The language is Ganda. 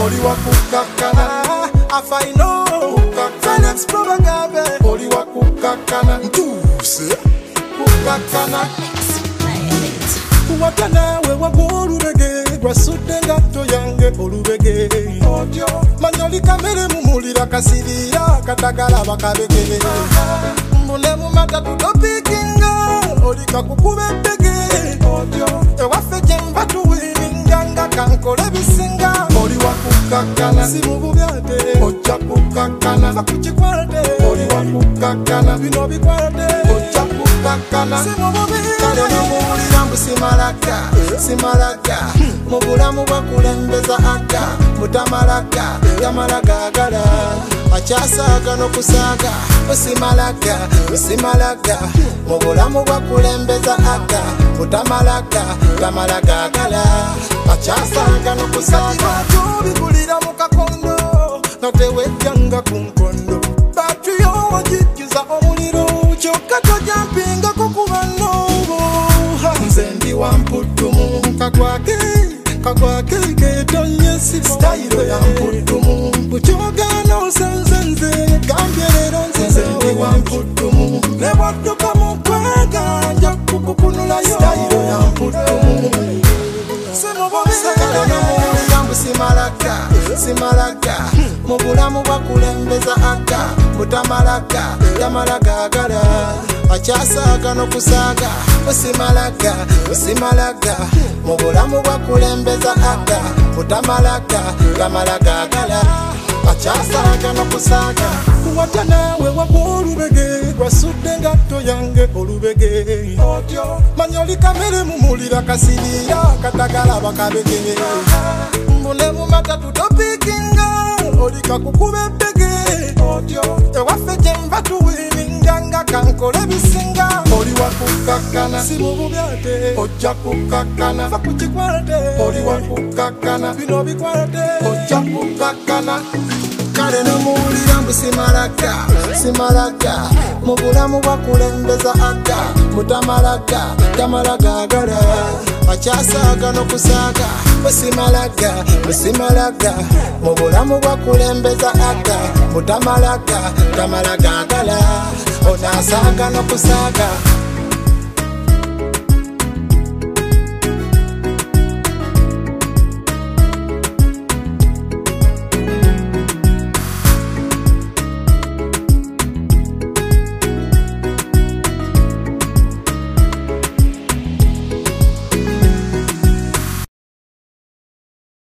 oli wakukakana afaino Felix Probagabe oli wakukakana ntuse kukakana Watana we wagolubege gwasudde ngatto yange olubege manyoli kamere mumulira kasirira katagala bakabege mbule mu matatu topikinga olika kukube bege ewaffe jemba tuwininganga kankole bisinga oli wakukakana si mu bubyate ojja kukakana fakukikwate oli wakukakana bino bikwate ojja kukakana si mu bubyate simalaga mu bulamu bwakulembeza aga mutamalaga yamalaga agala akyasaaga n'okusaaga simalaga mu bulamu bwakulembeza aga mutamalaga tamalaga agala akyasaaga n'okusaaga tubigulira mu kakondo notewejjanga ku nkondo batyo wagijjuza omuliro kyokka tojampingako kuba noobo nze ndi wamputumu kagwake ketonye style ya mputumu bukyogana osenzenze gambye lero nze ndi wamputumu nebwadduka mu kwega nja kukukunulayo style ya mputumu simalaga mu bulamu bwakulembeza aga mutamalaga yamalaga agala akyasaaga n'okusaaga simalaga mu bulamu bwakulembeza aga mutamalaga yamalaga agala akyasaaga n'okusaaga kuwata naawe wagwa olubege gwasudde ngatto yange olubege manyoli kamere mumulira kasirira katagala bakabege mbule mu matatu topikinga olika kukube bege ewaffe jemba tuwininganga kankole bisinga oli wakukakana si mu bubyate ojja kukakana fakukikwate oli wakukakana bino bikwate ojja kukakana kale nomuwulira mbu simalaga mu bulamu bwakulembeza aga mutamalaga tamalaga agala akyasaaga n'okusaaga simalaga mu bulamu bwakulembeza aga mutamalaga tamalaga agala onasaaga n'okusaaga